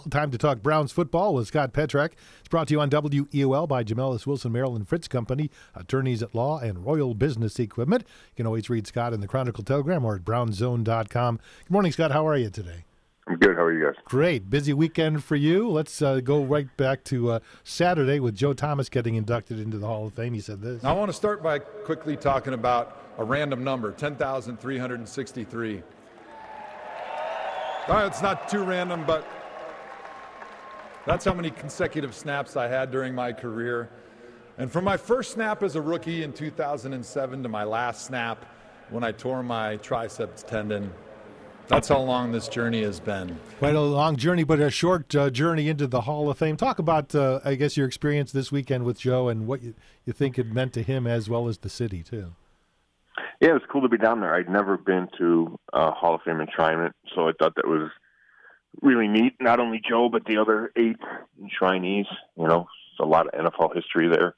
Time to talk Browns football with Scott Petrak. It's brought to you on WEOL by Jamelis Wilson, Maryland Fritz Company, attorneys at law and Royal Business Equipment. You can always read Scott in the Chronicle Telegram or at brownzone.com. Good morning, Scott. How are you today? I'm good. How are you guys? Great. Busy weekend for you. Let's go right back to Saturday with Joe Thomas getting inducted into the Hall of Fame. He said this. Now, I want to start by quickly talking about a random number, 10,363. It's not too random, but that's how many consecutive snaps I had during my career. And from my first snap as a rookie in 2007 to my last snap when I tore my triceps tendon, that's how long this journey has been. Quite a long journey, but a short journey into the Hall of Fame. Talk about, I guess, your experience this weekend with Joe and what you think it meant to him as well as the city, too. Yeah, it was cool to be down there. I'd never been to a Hall of Fame enshrinement, so I thought that was really neat. Not only Joe, but the other 8 enshrinees. You know, it's a lot of NFL history there.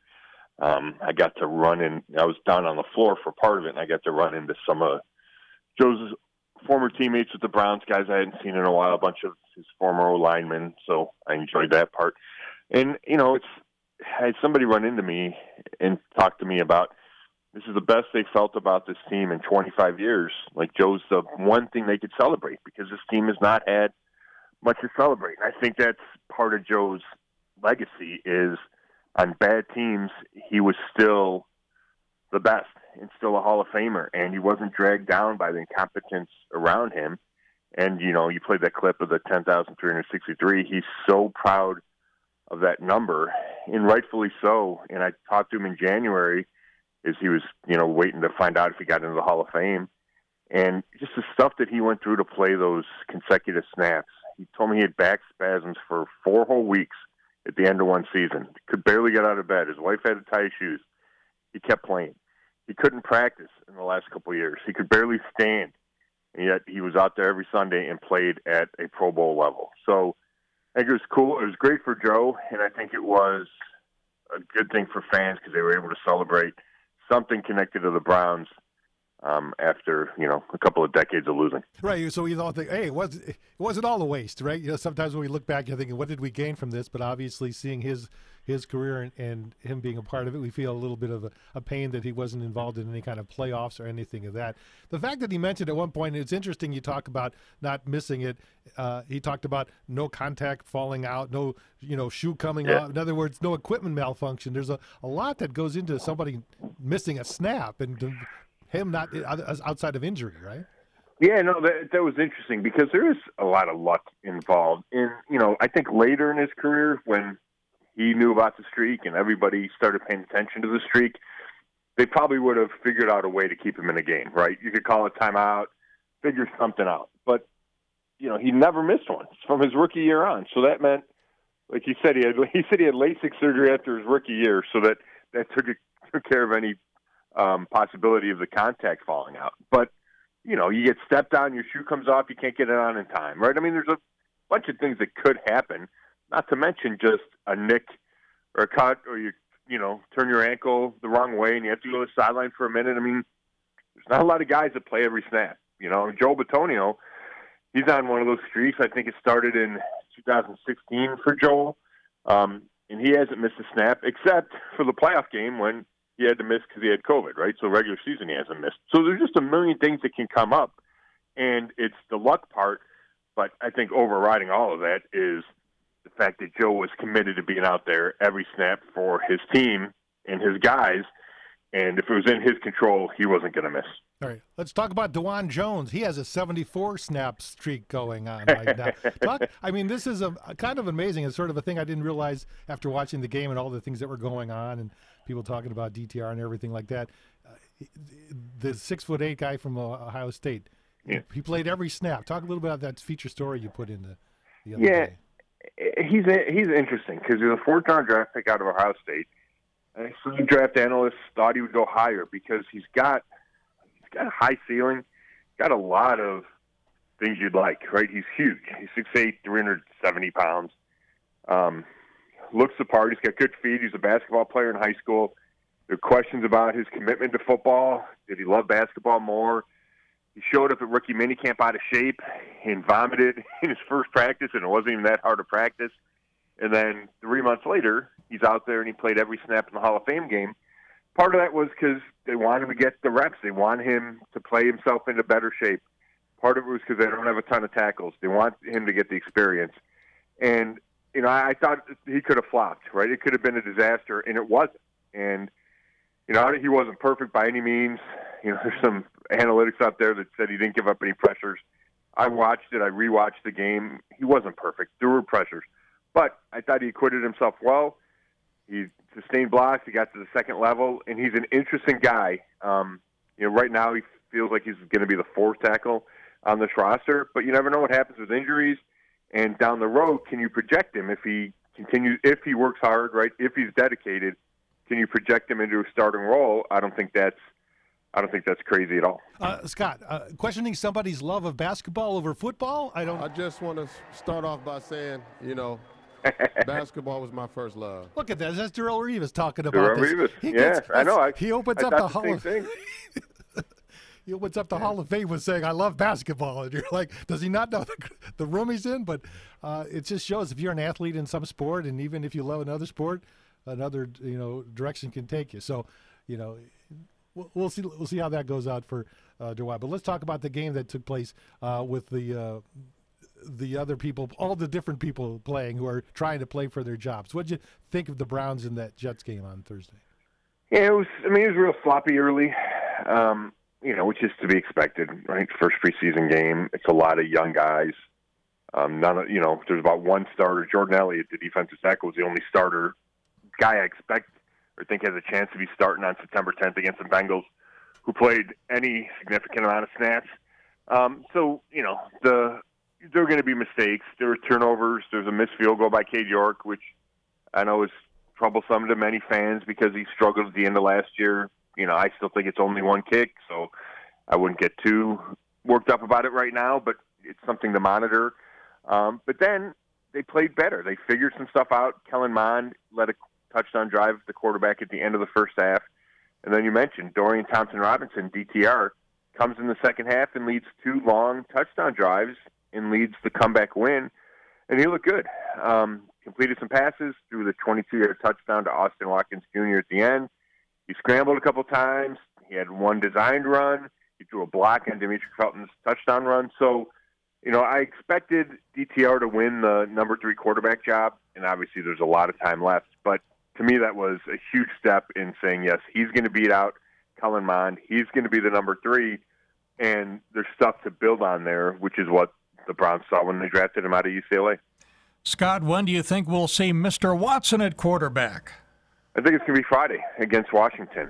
I got to run in. I was down on the floor for part of it, and I got to run into some of Joe's former teammates with the Browns, guys I hadn't seen in a while, a bunch of his former linemen, so I enjoyed that part. And, you know, I had somebody run into me and talk to me about this is the best they felt about this team in 25 years. Like, Joe's the one thing they could celebrate because this team has not had much to celebrate. And I think that's part of Joe's legacy is on bad teams, he was still the best and still a Hall of Famer, and he wasn't dragged down by the incompetence around him. And, you know, you played that clip of the 10,363. He's so proud of that number, and rightfully so. And I talked to him in January as he was, you know, waiting to find out if he got into the Hall of Fame. And just the stuff that he went through to play those consecutive snaps. He told me he had back spasms for 4 whole weeks at the end of one season. Could barely get out of bed. His wife had to tie his shoes. He kept playing. He couldn't practice in the last couple of years. He could barely stand, and yet he was out there every Sunday and played at a Pro Bowl level. So I think it was cool. It was great for Joe, and I think it was a good thing for fans because they were able to celebrate something connected to the Browns after, you know, a couple of decades of losing. Right. So we thought, hey, it wasn't all a waste, right? You know, sometimes when we look back, you're thinking, what did we gain from this? But obviously, seeing his career and him being a part of it, we feel a little bit of a pain that he wasn't involved in any kind of playoffs or anything of that. The fact that he mentioned at one point, it's interesting. You talk about not missing it. He talked about no contact falling out, no, you know, shoe coming off. In other words, no equipment malfunction. There's a lot that goes into somebody missing a snap and him not outside of injury, right? Yeah, no, that was interesting because there is a lot of luck involved. And, you know, I think later in his career when he knew about the streak and everybody started paying attention to the streak, they probably would have figured out a way to keep him in the game, right? You could call a timeout, figure something out. But, you know, he never missed one from his rookie year on. So that meant, like he said, he had LASIK surgery after his rookie year, so that took care of any possibility of the contact falling out. But, you know, you get stepped on, your shoe comes off, you can't get it on in time, right? I mean, there's a bunch of things that could happen, not to mention just a nick or a cut or you know, turn your ankle the wrong way and you have to go to the sideline for a minute. I mean, there's not a lot of guys that play every snap. You know, Joe Bitonio, he's on one of those streaks. I think it started in 2016 for Joel, and he hasn't missed a snap except for the playoff game when he had to miss because he had COVID, right? So regular season he hasn't missed. So there's just a million things that can come up, and it's the luck part. But I think overriding all of that is the fact that Joe was committed to being out there every snap for his team and his guys, and if it was in his control, he wasn't going to miss. All right, let's talk about DeJuan Jones. He has a 74-snap streak going on right now. I mean, this is a kind of amazing. It's sort of a thing I didn't realize after watching the game and all the things that were going on and people talking about DTR and everything like that. The 6'8" guy from Ohio State, he played every snap. Talk a little bit about that feature story you put in the other day. He's interesting because he's a 4th-round draft pick out of Ohio State. And some draft analysts thought he would go higher because he's got a high ceiling, got a lot of things you'd like, right? He's huge. He's 6'8", 370 pounds. Looks the part. He's got good feet. He's a basketball player in high school. There are questions about his commitment to football. Did he love basketball more? He showed up at rookie minicamp out of shape and vomited in his first practice, and it wasn't even that hard to practice. And then 3 months later, he's out there and he played every snap in the Hall of Fame game. Part of that was because they want him to get the reps. They want him to play himself into better shape. Part of it was because they don't have a ton of tackles. They want him to get the experience. And, I thought he could have flopped, right? It could have been a disaster, and it wasn't. And, he wasn't perfect by any means. There's some analytics out there that said he didn't give up any pressures. I watched it. I rewatched the game. He wasn't perfect. There were pressures. But I thought he acquitted himself well. He sustained blocks. He got to the second level, and he's an interesting guy. Right now he feels like he's going to be the fourth tackle on this roster, but you never know what happens with injuries. And down the road, can you project him if he continues, if he works hard, right? If he's dedicated, can you project him into a starting role? I don't think that's crazy at all. Scott, questioning somebody's love of basketball over football? I just want to start off by saying, basketball was my first love. Look at that. That's Darrell Revis talking about this. Rivas. I know. He opens up the Hall of Fame. He opens up the Hall of Fame with saying, "I love basketball," and you're like, "Does he not know the room he's in?" But it just shows if you're an athlete in some sport, and even if you love another sport, another direction can take you. So, we'll see how that goes out for Dewey. But let's talk about the game that took place with the other people, all the different people playing who are trying to play for their jobs. What did you think of the Browns in that Jets game on Thursday? Yeah, it was real sloppy early, which is to be expected, right? First preseason game. It's a lot of young guys. There's about one starter. Jordan Elliott, the defensive tackle, was the only starter guy I expect or think has a chance to be starting on September 10th against the Bengals, who played any significant amount of snaps. There are going to be mistakes. There are turnovers. There's a missed field goal by Cade York, which I know is troublesome to many fans because he struggled at the end of last year. I still think it's only one kick, so I wouldn't get too worked up about it right now, but it's something to monitor. But then they played better. They figured some stuff out. Kellen Mond led a touchdown drive the quarterback at the end of the first half. And then you mentioned Dorian Thompson-Robinson, DTR, comes in the second half and leads 2 long touchdown drives and leads the comeback win. And he looked good. Completed some passes, threw the 22-yard touchdown to Austin Watkins Jr. at the end. He scrambled a couple times. He had one designed run. He threw a block on Demetri Felton's touchdown run. So, I expected DTR to win the number 3 quarterback job, and obviously there's a lot of time left. But to me, that was a huge step in saying, yes, he's going to beat out Kellen Mond. He's going to be the number 3, and there's stuff to build on there, which is what the Browns saw when they drafted him out of UCLA. Scott, when do you think we'll see Mr. Watson at quarterback? I think it's going to be Friday against Washington.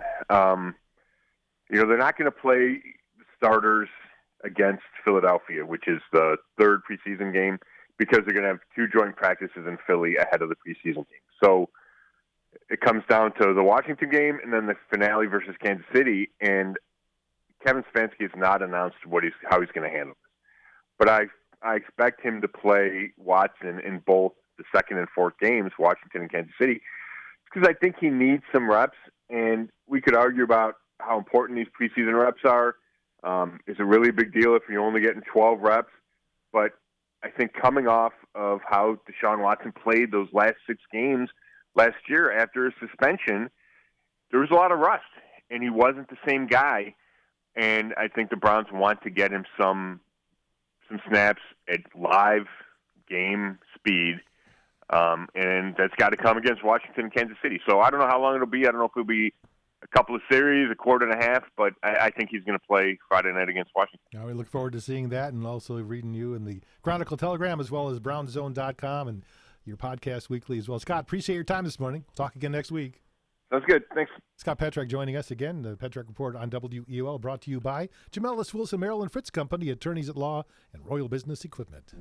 They're not going to play the starters against Philadelphia, which is the third preseason game, because they're going to have 2 joint practices in Philly ahead of the preseason game. So it comes down to the Washington game and then the finale versus Kansas City. And Kevin Stefanski has not announced how he's going to handle this. But I expect him to play Watson in both the second and fourth games, Washington and Kansas City, because I think he needs some reps. And we could argue about how important these preseason reps are. It's a really big deal if you're only getting 12 reps. But I think coming off of how Deshaun Watson played those last 6 games last year after his suspension, there was a lot of rust, and he wasn't the same guy. And I think the Browns want to get him some snaps at live game speed, and that's got to come against Washington and Kansas City. So I don't know how long it'll be. I don't know if it'll be a couple of series, a quarter and a half, but I think he's going to play Friday night against Washington. Now we look forward to seeing that and also reading you in the Chronicle Telegram as well as BrownZone.com and your podcast weekly as well. Scott, appreciate your time this morning. Talk again next week. Sounds good. Thanks. Scott Petrak joining us again. The Petrak Report on WEOL brought to you by Jamelis Wilson Maryland Fritz Company, attorneys at law and Royal Business Equipment.